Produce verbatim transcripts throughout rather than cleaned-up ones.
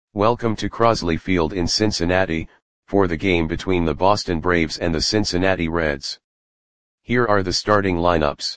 Welcome to Crosley Field in Cincinnati, for the game between the Boston Braves and the Cincinnati Reds. Here are the starting lineups.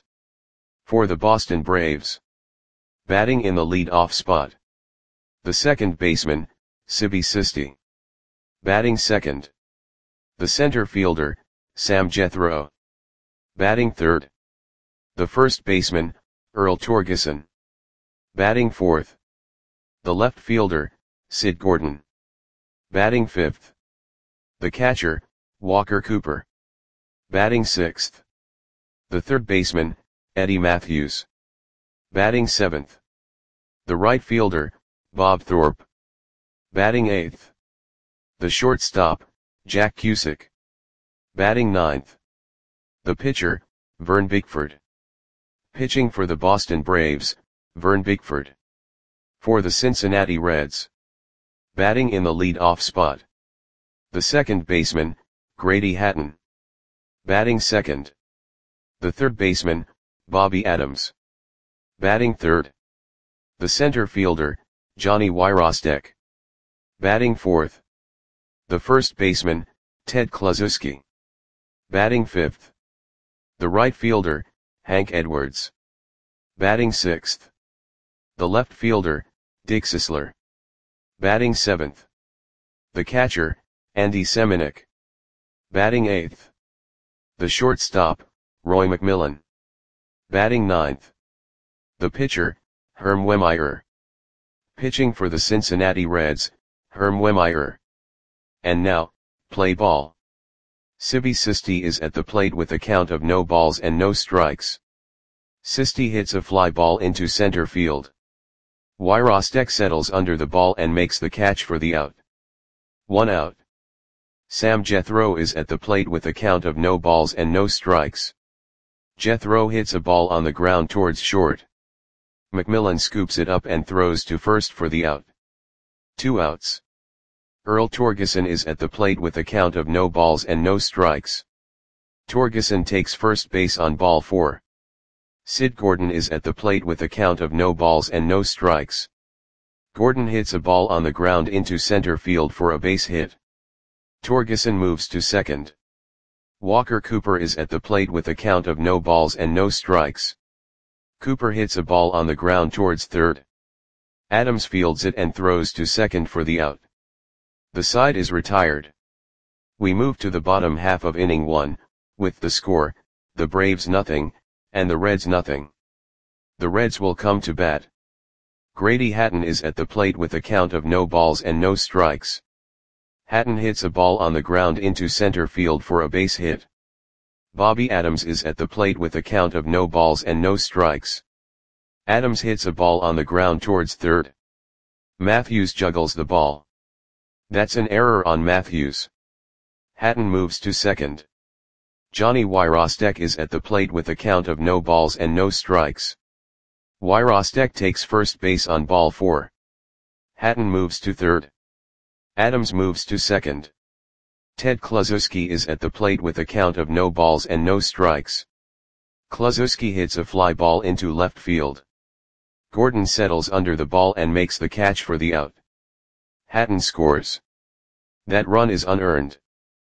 For the Boston Braves. Batting in the lead-off spot. The second baseman, Sibi Sisti. Batting second. The center fielder, Sam Jethro. Batting third. The first baseman, Earl Torgeson. Batting fourth. The left fielder, Sid Gordon. Batting fifth. The catcher, Walker Cooper. Batting sixth. The third baseman, Eddie Mathews. Batting seventh. The right fielder, Bob Thorpe. Batting eighth. The shortstop, Jack Cusick. Batting ninth. The pitcher, Vern Bickford. Pitching for the Boston Braves, Vern Bickford. For the Cincinnati Reds. Batting in the lead-off spot. The second baseman, Grady Hatton. Batting second. The third baseman, Bobby Adams. Batting third. The center fielder, Johnny Wyrostek. Batting fourth. The first baseman, Ted Kluszewski. Batting fifth. The right fielder, Hank Edwards. Batting sixth. The left fielder, Dick Sisler. Batting seventh. The catcher, Andy Semenuk. Batting eighth. The shortstop, Roy McMillan. Batting ninth. The pitcher, Herm Wehmeyer. Pitching for the Cincinnati Reds, Herm Wehmeyer. And now, play ball. Sibi Sisti is at the plate with a count of no balls and no strikes. Sisti hits a fly ball into center field. Wyrostek settles under the ball and makes the catch for the out. One out. Sam Jethro is at the plate with a count of no balls and no strikes. Jethro hits a ball on the ground towards short. McMillan scoops it up and throws to first for the out. Two outs. Earl Torgeson is at the plate with a count of no balls and no strikes. Torgeson takes first base on ball four. Sid Gordon is at the plate with a count of no balls and no strikes. Gordon hits a ball on the ground into center field for a base hit. Torgeson moves to second. Walker Cooper is at the plate with a count of no balls and no strikes. Cooper hits a ball on the ground towards third. Adams fields it and throws to second for the out. The side is retired. We move to the bottom half of inning one, with the score, the Braves nothing, and the Reds nothing. The Reds will come to bat. Grady Hatton is at the plate with a count of no balls and no strikes. Hatton hits a ball on the ground into center field for a base hit. Bobby Adams is at the plate with a count of no balls and no strikes. Adams hits a ball on the ground towards third. Mathews juggles the ball. That's an error on Mathews. Hatton moves to second. Johnny Wyrostek is at the plate with a count of no balls and no strikes. Wyrostek takes first base on ball four. Hatton moves to third. Adams moves to second. Ted Kluszewski is at the plate with a count of no balls and no strikes. Kluszewski hits a fly ball into left field. Gordon settles under the ball and makes the catch for the out. Hatton scores. That run is unearned.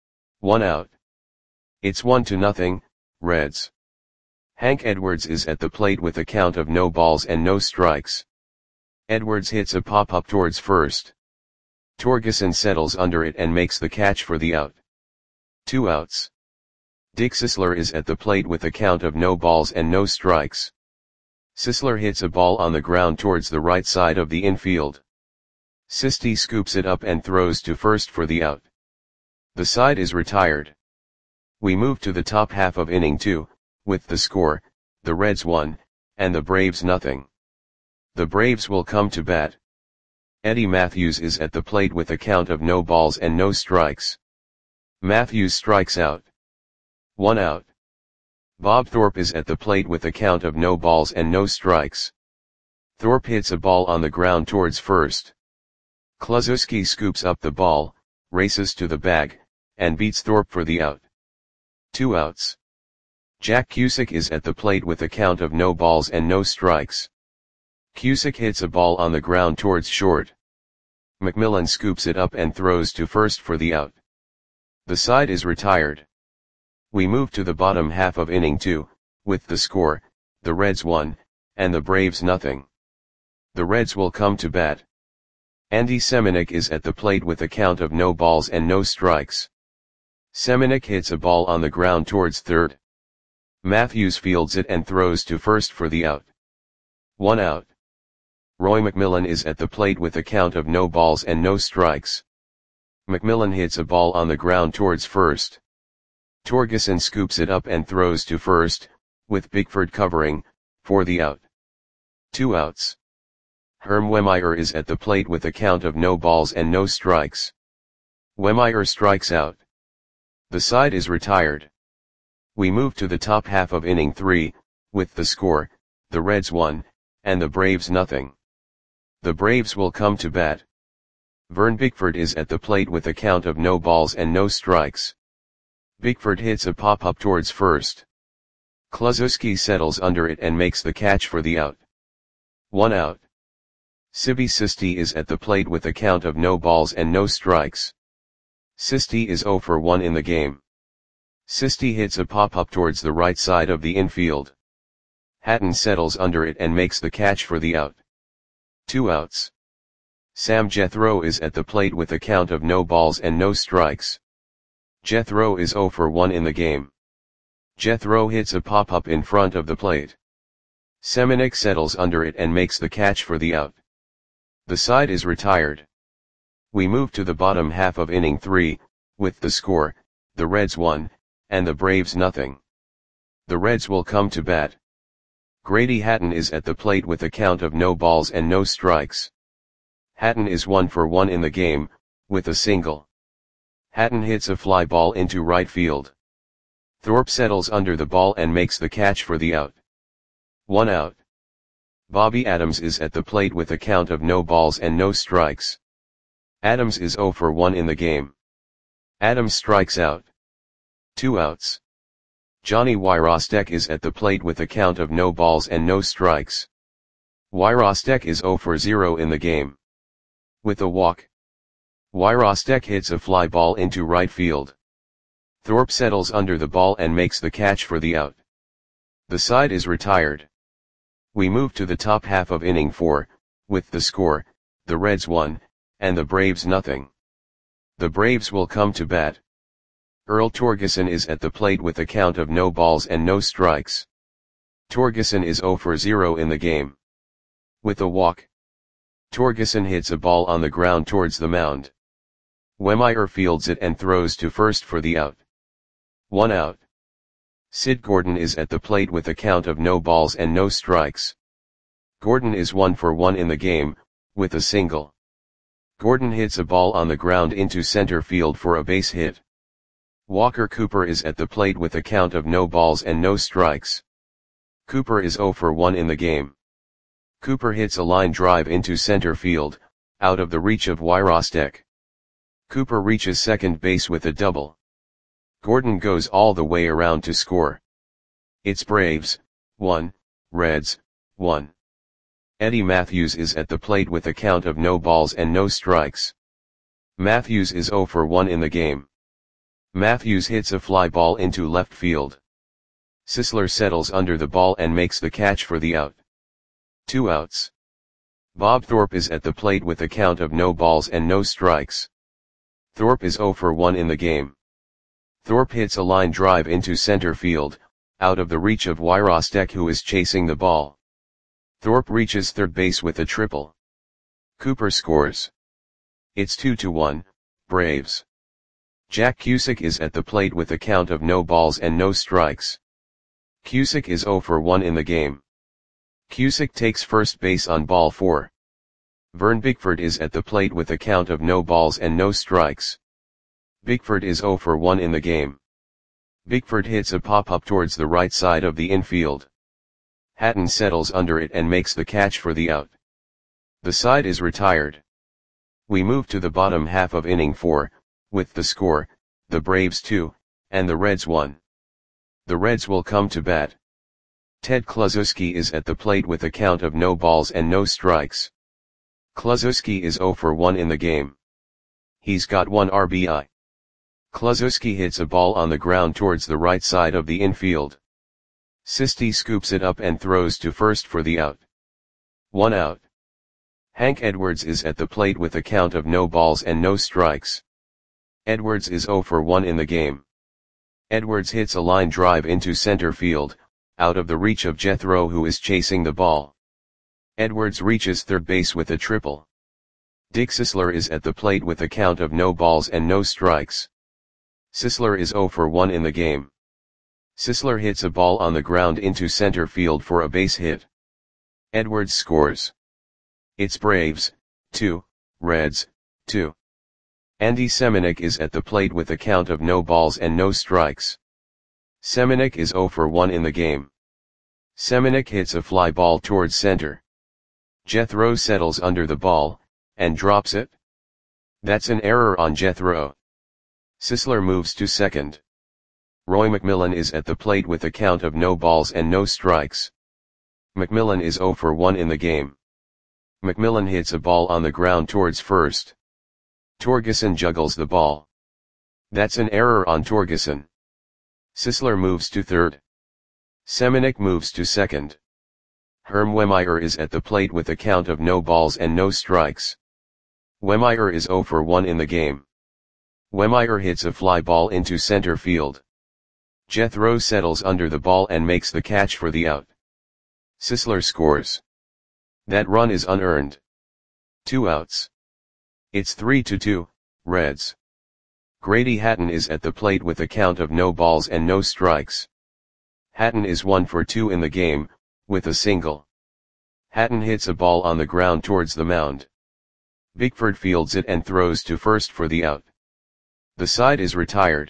One out. It's one to nothing, Reds. Hank Edwards is at the plate with a count of no balls and no strikes. Edwards hits a pop-up towards first. Torgeson settles under it and makes the catch for the out. Two outs. Dick Sisler is at the plate with a count of no balls and no strikes. Sisler hits a ball on the ground towards the right side of the infield. Sisti scoops it up and throws to first for the out. The side is retired. We move to the top half of inning two, with the score, the Reds one, and the Braves nothing. The Braves will come to bat. Eddie Mathews is at the plate with a count of no balls and no strikes. Mathews strikes out. One out. Bob Thorpe is at the plate with a count of no balls and no strikes. Thorpe hits a ball on the ground towards first. Kluszewski scoops up the ball, races to the bag, and beats Thorpe for the out. Two outs. Jack Cusick is at the plate with a count of no balls and no strikes. Cusick hits a ball on the ground towards short. McMillan scoops it up and throws to first for the out. The side is retired. We move to the bottom half of inning two, with the score, the Reds one, and the Braves nothing. The Reds will come to bat. Andy Semenuk is at the plate with a count of no balls and no strikes. Semenuk hits a ball on the ground towards third. Matthews fields it and throws to first for the out. One out. Roy McMillan is at the plate with a count of no balls and no strikes. McMillan hits a ball on the ground towards first. Torgeson scoops it up and throws to first, with Bickford covering, for the out. Two outs. Herm Wehmeyer is at the plate with a count of no balls and no strikes. Wehmeyer strikes out. The side is retired. We move to the top half of inning three, with the score, the Reds one, and the Braves nothing. The Braves will come to bat. Vern Bickford is at the plate with a count of no balls and no strikes. Bickford hits a pop-up towards first. Kluszewski settles under it and makes the catch for the out. One out. Sibi Sisti is at the plate with a count of no balls and no strikes. Sisti is zero for one in the game. Sisti hits a pop-up towards the right side of the infield. Hatton settles under it and makes the catch for the out. Two outs. Sam Jethro is at the plate with a count of no balls and no strikes. Jethro is zero for one in the game. Jethro hits a pop-up in front of the plate. Semenuk settles under it and makes the catch for the out. The side is retired. We move to the bottom half of inning three, with the score, the Reds one, and the Braves nothing. The Reds will come to bat. Grady Hatton is at the plate with a count of no balls and no strikes. Hatton is one for one in the game, with a single. Hatton hits a fly ball into right field. Thorpe settles under the ball and makes the catch for the out. One out. Bobby Adams is at the plate with a count of no balls and no strikes. Adams is zero for one in the game. Adams strikes out. Two outs. Johnny Wyrostek is at the plate with a count of no balls and no strikes. Wyrostek is zero for zero in the game. With a walk. Wyrostek hits a fly ball into right field. Thorpe settles under the ball and makes the catch for the out. The side is retired. We move to the top half of inning four, with the score, the Reds one, and the Braves nothing. The Braves will come to bat. Earl Torgeson is at the plate with a count of no balls and no strikes. Torgeson is zero for zero in the game. With a walk. Torgeson hits a ball on the ground towards the mound. Wehmeyer fields it and throws to first for the out. One out. Sid Gordon is at the plate with a count of no balls and no strikes. Gordon is one for one in the game, with a single. Gordon hits a ball on the ground into center field for a base hit. Walker Cooper is at the plate with a count of no balls and no strikes. Cooper is zero for one in the game. Cooper hits a line drive into center field, out of the reach of Wyrostek. Cooper reaches second base with a double. Gordon goes all the way around to score. It's Braves, one, Reds, one. Eddie Matthews is at the plate with a count of no balls and no strikes. Matthews is zero for one in the game. Matthews hits a fly ball into left field. Sisler settles under the ball and makes the catch for the out. Two outs. Bob Thorpe is at the plate with a count of no balls and no strikes. Thorpe is zero for one in the game. Thorpe hits a line drive into center field, out of the reach of Wyrostek who is chasing the ball. Thorpe reaches third base with a triple. Cooper scores. It's two to one, Braves. Jack Cusick is at the plate with a count of no balls and no strikes. Cusick is zero for one in the game. Cusick takes first base on ball four. Vern Bickford is at the plate with a count of no balls and no strikes. Bickford is zero for one in the game. Bickford hits a pop-up towards the right side of the infield. Hatton settles under it and makes the catch for the out. The side is retired. We move to the bottom half of inning four, with the score, the Braves two, and the Reds one. The Reds will come to bat. Ted Kluszewski is at the plate with a count of no balls and no strikes. Kluszewski is zero for one in the game. He's got one R B I. Kluszewski hits a ball on the ground towards the right side of the infield. Sisti scoops it up and throws to first for the out. One out. Hank Edwards is at the plate with a count of no balls and no strikes. Edwards is zero for one in the game. Edwards hits a line drive into center field, out of the reach of Jethro, who is chasing the ball. Edwards reaches third base with a triple. Dick Sisler is at the plate with a count of no balls and no strikes. Sisler is zero for one in the game. Sisler hits a ball on the ground into center field for a base hit. Edwards scores. It's Braves, two, Reds, two. Andy Semenuk is at the plate with a count of no balls and no strikes. Semenuk is zero for one in the game. Semenuk hits a fly ball towards center. Jethro settles under the ball, and drops it. That's an error on Jethro. Sisler moves to second. Roy McMillan is at the plate with a count of no balls and no strikes. McMillan is zero for one in the game. McMillan hits a ball on the ground towards first. Torgeson juggles the ball. That's an error on Torgeson. Sisler moves to third. Semenuk moves to second. Herm Wehmeyer is at the plate with a count of no balls and no strikes. Wehmeyer is zero for one in the game. Wehmeyer hits a fly ball into center field. Jethro settles under the ball and makes the catch for the out. Sisler scores. That run is unearned. Two outs. It's three to two, Reds. Grady Hatton is at the plate with a count of no balls and no strikes. Hatton is one for two in the game, with a single. Hatton hits a ball on the ground towards the mound. Bickford fields it and throws to first for the out. The side is retired.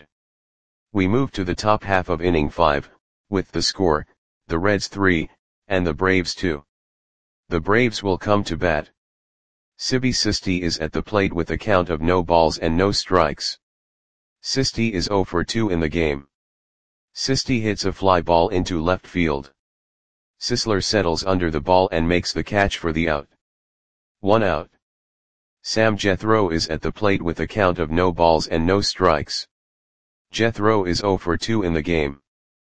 We move to the top half of inning five, with the score, the Reds three, and the Braves two. The Braves will come to bat. Sibi Sisti is at the plate with a count of no balls and no strikes. Sisti is zero for two in the game. Sisti hits a fly ball into left field. Sisler settles under the ball and makes the catch for the out. One out. Sam Jethro is at the plate with a count of no balls and no strikes. Jethro is zero for two in the game.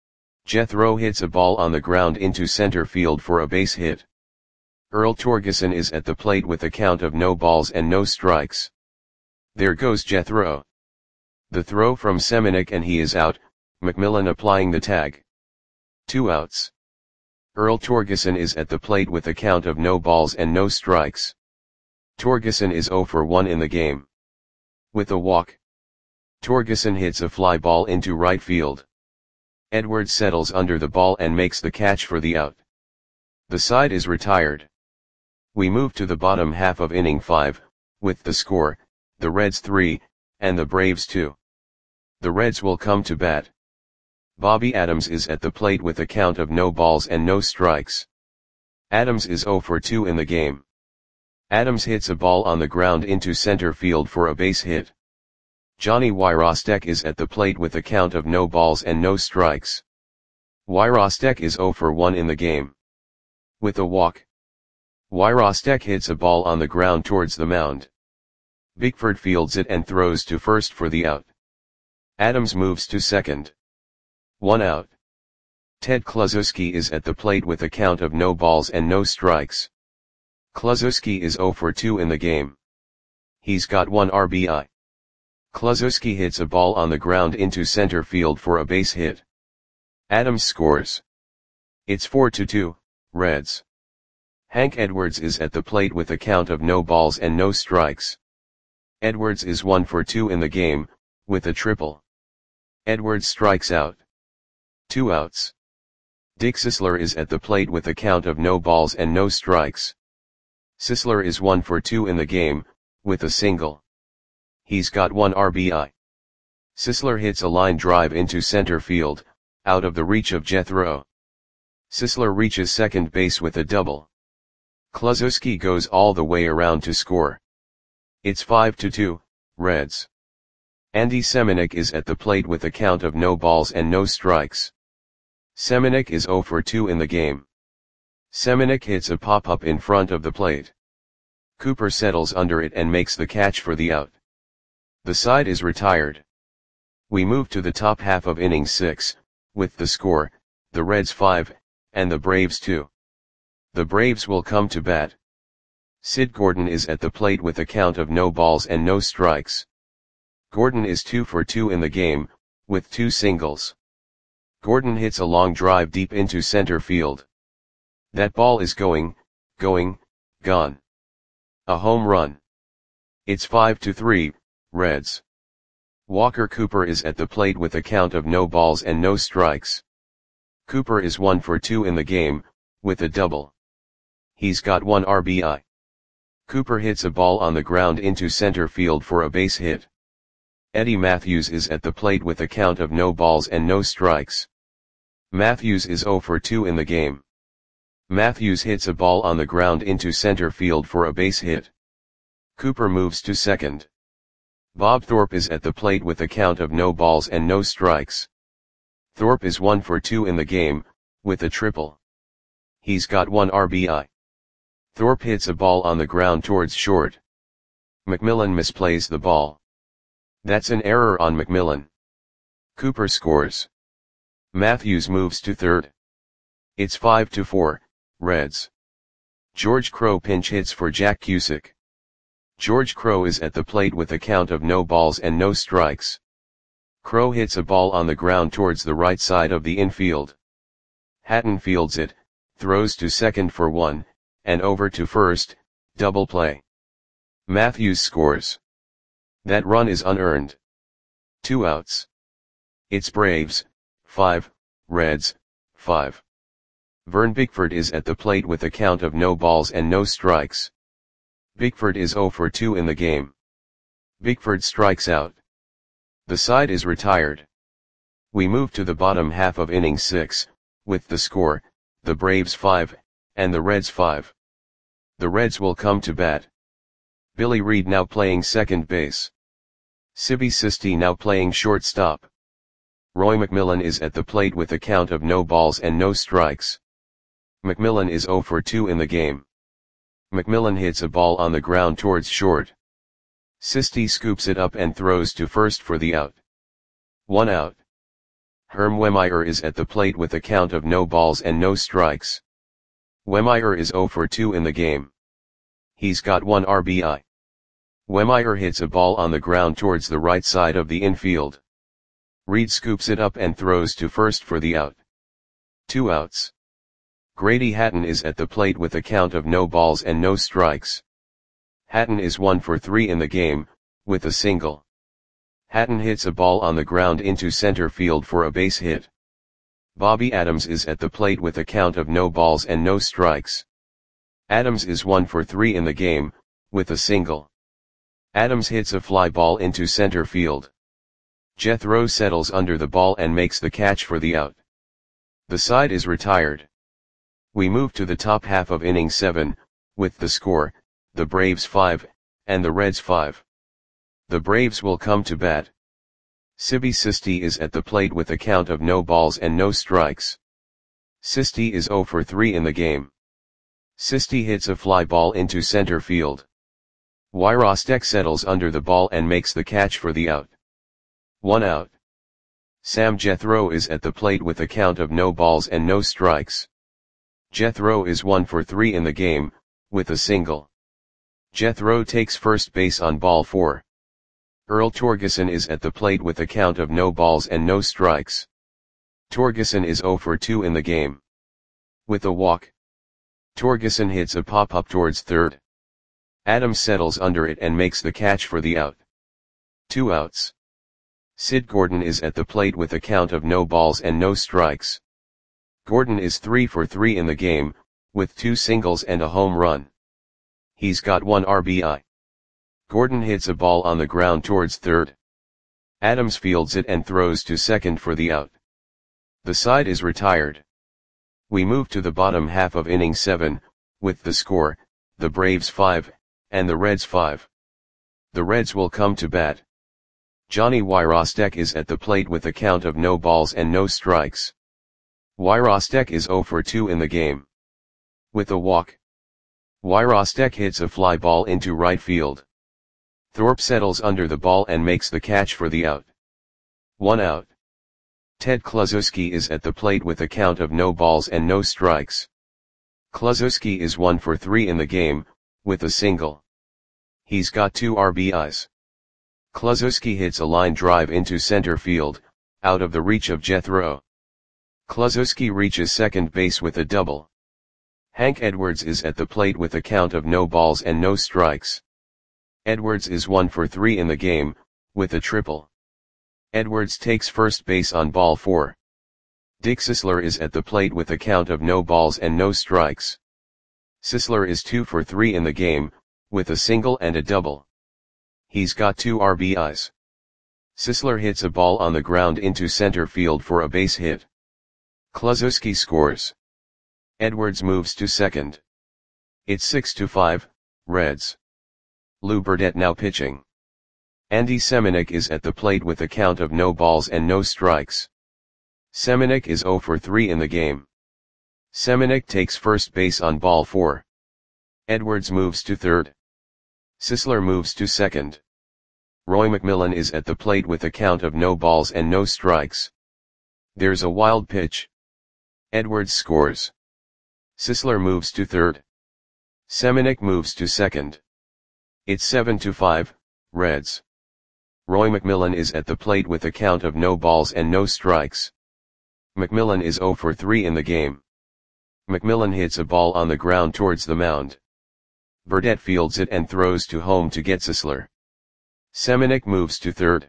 Jethro hits a ball on the ground into center field for a base hit. Earl Torgeson is at the plate with a count of no balls and no strikes. There goes Jethro. The throw from Semenuk and he is out, McMillan applying the tag. Two outs. Earl Torgeson is at the plate with a count of no balls and no strikes. Torgeson is zero for one in the game. With a walk. Torgeson hits a fly ball into right field. Edwards settles under the ball and makes the catch for the out. The side is retired. We move to the bottom half of inning five, with the score, the Reds three, and the Braves two. The Reds will come to bat. Bobby Adams is at the plate with a count of no balls and no strikes. Adams is zero for two in the game. Adams hits a ball on the ground into center field for a base hit. Johnny Wyrostek is at the plate with a count of no balls and no strikes. Wyrostek is zero for one in the game. With a walk. Wyrostek hits a ball on the ground towards the mound. Bickford fields it and throws to first for the out. Adams moves to second. One out. Ted Kluszewski is at the plate with a count of no balls and no strikes. Kluszewski is zero for two in the game. He's got one R B I. Kluszewski hits a ball on the ground into center field for a base hit. Adams scores. It's four to two, Reds. Hank Edwards is at the plate with a count of no balls and no strikes. Edwards is one for two in the game, with a triple. Edwards strikes out. Two outs. Dick Sisler is at the plate with a count of no balls and no strikes. Sisler is one for two in the game, with a single. He's got one R B I. Sisler hits a line drive into center field, out of the reach of Jethro. Sisler reaches second base with a double. Kluszewski goes all the way around to score. It's five to two, Reds. Andy Semenuk is at the plate with a count of no balls and no strikes. Semenuk is zero for two in the game. Semenuk hits a pop-up in front of the plate. Cooper settles under it and makes the catch for the out. The side is retired. We move to the top half of inning six, with the score, the Reds five, and the Braves two. The Braves will come to bat. Sid Gordon is at the plate with a count of no balls and no strikes. Gordon is two for two in the game, with two singles. Gordon hits a long drive deep into center field. That ball is going, going, gone. A home run. It's five to three, Reds. Walker Cooper is at the plate with a count of no balls and no strikes. Cooper is one for two in the game, with a double. He's got one R B I. Cooper hits a ball on the ground into center field for a base hit. Eddie Matthews is at the plate with a count of no balls and no strikes. Matthews is zero for two in the game. Matthews hits a ball on the ground into center field for a base hit. Cooper moves to second. Bob Thorpe is at the plate with a count of no balls and no strikes. Thorpe is one for two in the game, with a triple. He's got one R B I. Thorpe hits a ball on the ground towards short. McMillan misplays the ball. That's an error on McMillan. Cooper scores. Matthews moves to third. It's five to four, Reds. George Crowe pinch hits for Jack Cusick. George Crowe is at the plate with a count of no balls and no strikes. Crowe hits a ball on the ground towards the right side of the infield. Hatton fields it, throws to second for one, and over to first, double play. Matthews scores. That run is unearned. Two outs. It's Braves, five, Reds, five. Vern Bickford is at the plate with a count of no balls and no strikes. Bickford is zero for two in the game. Bickford strikes out. The side is retired. We move to the bottom half of inning six, with the score, the Braves five, and the Reds five. The Reds will come to bat. Billy Reed now playing second base. Sibby Sisti now playing shortstop. Roy McMillan is at the plate with a count of no balls and no strikes. McMillan is zero for two in the game. McMillan hits a ball on the ground towards short. Sisti scoops it up and throws to first for the out. One out. Herm Wehmeyer is at the plate with a count of no balls and no strikes. Wehmeyer is zero for two in the game. He's got one R B I. Wehmeyer hits a ball on the ground towards the right side of the infield. Reed scoops it up and throws to first for the out. Two outs. Grady Hatton is at the plate with a count of no balls and no strikes. Hatton is one for three in the game, with a single. Hatton hits a ball on the ground into center field for a base hit. Bobby Adams is at the plate with a count of no balls and no strikes. Adams is one for three in the game, with a single. Adams hits a fly ball into center field. Jethro settles under the ball and makes the catch for the out. The side is retired. We move to the top half of inning seven, with the score, the Braves five, and the Reds five. The Braves will come to bat. Sibby Sisti is at the plate with a count of no balls and no strikes. Sisti is zero for three in the game. Sisti hits a fly ball into center field. Wyrostek settles under the ball and makes the catch for the out. One out. Sam Jethro is at the plate with a count of no balls and no strikes. Jethro is one for three in the game, with a single. Jethro takes first base on ball four. Earl Torgeson is at the plate with a count of no balls and no strikes. Torgeson is zero for two in the game. With a walk. Torgeson hits a pop-up towards third. Adams settles under it and makes the catch for the out. Two outs. Sid Gordon is at the plate with a count of no balls and no strikes. Gordon is three for three in the game, with two singles and a home run. He's got one R B I. Gordon hits a ball on the ground towards third. Adams fields it and throws to second for the out. The side is retired. We move to the bottom half of inning seven, with the score, the Braves five, and the Reds five. The Reds will come to bat. Johnny Wyrostek is at the plate with a count of no balls and no strikes. Wyrostek is zero for two in the game. With a walk. Wyrostek hits a fly ball into right field. Thorpe settles under the ball and makes the catch for the out. One out. Ted Kluszewski is at the plate with a count of no balls and no strikes. Kluszewski is one for three in the game, with a single. He's got two R B Is. Kluszewski hits a line drive into center field, out of the reach of Jethro. Kluszewski reaches second base with a double. Hank Edwards is at the plate with a count of no balls and no strikes. Edwards is one for three in the game, with a triple. Edwards takes first base on ball four. Dick Sisler is at the plate with a count of no balls and no strikes. Sisler is two for three in the game, with a single and a double. He's got two R B Is. Sisler hits a ball on the ground into center field for a base hit. Kluszewski scores. Edwards moves to second. It's six to five, Reds. Lou Burdett now pitching. Andy Semenuk is at the plate with a count of no balls and no strikes. Semenuk is zero for three in the game. Semenuk takes first base on ball four. Edwards moves to third. Sisler moves to second. Roy McMillan is at the plate with a count of no balls and no strikes. There's a wild pitch. Edwards scores. Sisler moves to third. Semenuk moves to second. It's seven to five, Reds. Roy McMillan is at the plate with a count of no balls and no strikes. McMillan is zero for three in the game. McMillan hits a ball on the ground towards the mound. Burdett fields it and throws to home to get Sisler. Semenuk moves to third.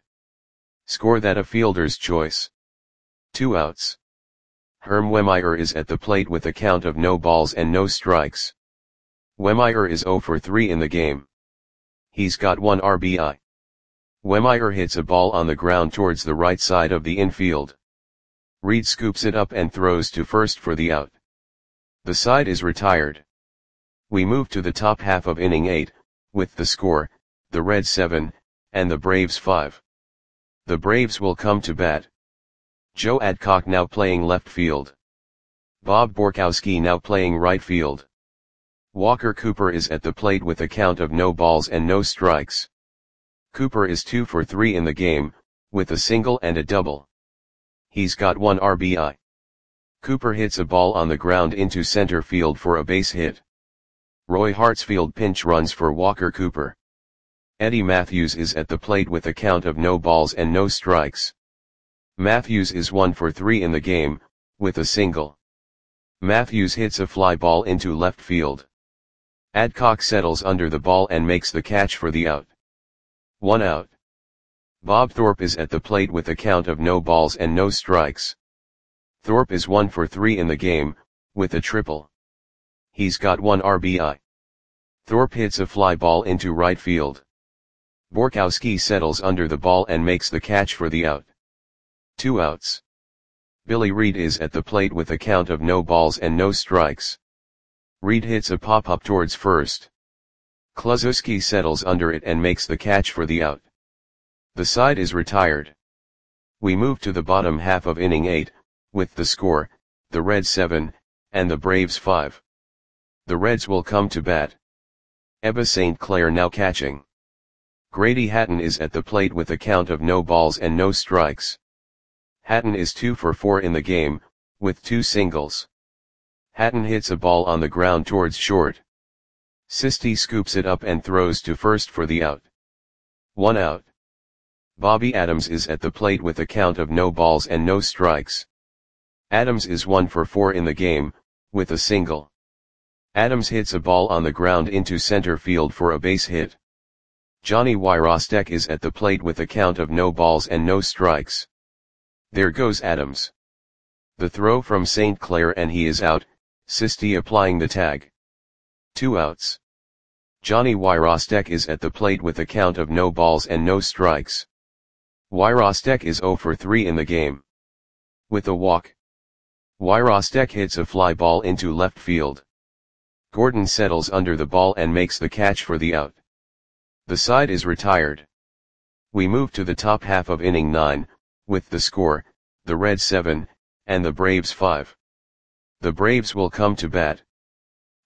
Score that a fielder's choice. Two outs. Herm Wehmeyer is at the plate with a count of no balls and no strikes. Wehmeyer is zero for three in the game. He's got one R B I. Wehmeyer hits a ball on the ground towards the right side of the infield. Reed scoops it up and throws to first for the out. The side is retired. We move to the top half of inning eight, with the score, the Reds seven, and the Braves five. The Braves will come to bat. Joe Adcock now playing left field. Bob Borkowski now playing right field. Walker Cooper is at the plate with a count of no balls and no strikes. Cooper is two for three in the game, with a single and a double. He's got one R B I. Cooper hits a ball on the ground into center field for a base hit. Roy Hartsfield pinch runs for Walker Cooper. Eddie Matthews is at the plate with a count of no balls and no strikes. Matthews is one for three in the game, with a single. Matthews hits a fly ball into left field. Adcock settles under the ball and makes the catch for the out. One out. Bob Thorpe is at the plate with a count of no balls and no strikes. Thorpe is one for three in the game, with a triple. He's got one R B I. Thorpe hits a fly ball into right field. Borkowski settles under the ball and makes the catch for the out. Two outs. Billy Reed is at the plate with a count of no balls and no strikes. Reed hits a pop-up towards first. Kluszewski settles under it and makes the catch for the out. The side is retired. We move to the bottom half of inning eight, with the score, the Reds seven, and the Braves five. The Reds will come to bat. Ebba Saint Clair now catching. Grady Hatton is at the plate with a count of no balls and no strikes. Hatton is two for four in the game, with two singles. Hatton hits a ball on the ground towards short. Sisti scoops it up and throws to first for the out. One out. Bobby Adams is at the plate with a count of no balls and no strikes. Adams is one for four in the game, with a single. Adams hits a ball on the ground into center field for a base hit. Johnny Wyrostek is at the plate with a count of no balls and no strikes. There goes Adams. The throw from Saint Clair and he is out, Sisti applying the tag. Two outs. Johnny Wyrostek is at the plate with a count of no balls and no strikes. Wyrostek is zero for three in the game. With a walk. Wyrostek hits a fly ball into left field. Gordon settles under the ball and makes the catch for the out. The side is retired. We move to the top half of inning nine, with the score, the Reds seven, and the Braves five. The Braves will come to bat.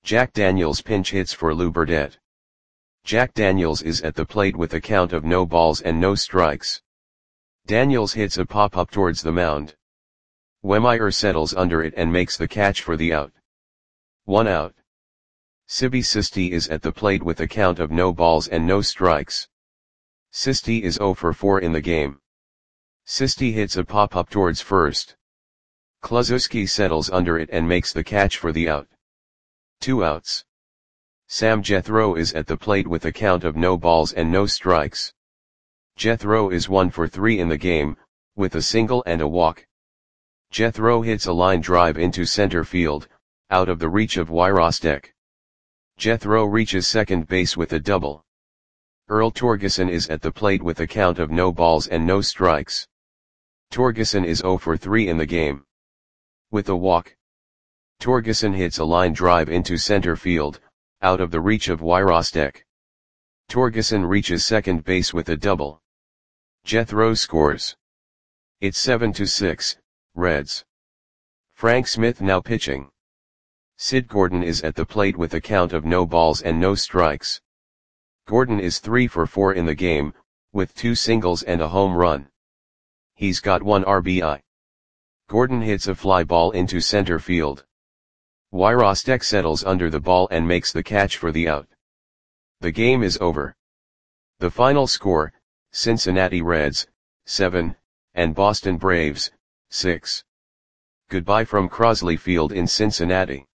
Jack Daniels pinch hits for Lou Burdett. Jack Daniels is at the plate with a count of no balls and no strikes. Daniels hits a pop-up towards the mound. Wehmeyer settles under it and makes the catch for the out. One out. Sibby Sisti is at the plate with a count of no balls and no strikes. Sisti is zero for four in the game. Sisti hits a pop-up towards first. Kluszewski settles under it and makes the catch for the out. Two outs. Sam Jethro is at the plate with a count of no balls and no strikes. Jethro is one for three in the game, with a single and a walk. Jethro hits a line drive into center field, out of the reach of Wyrostek. Jethro reaches second base with a double. Earl Torgeson is at the plate with a count of no balls and no strikes. Torgeson is zero for three in the game. With a walk. Torgeson hits a line drive into center field, out of the reach of Wyrostek. Torgeson reaches second base with a double. Jethro scores. It's seven to six, Reds. Frank Smith now pitching. Sid Gordon is at the plate with a count of no balls and no strikes. Gordon is three for four in the game, with two singles and a home run. He's got one R B I. Gordon hits a fly ball into center field. Wyrostek settles under the ball and makes the catch for the out. The game is over. The final score, Cincinnati Reds, seven, and Boston Braves, six. Goodbye from Crosley Field in Cincinnati.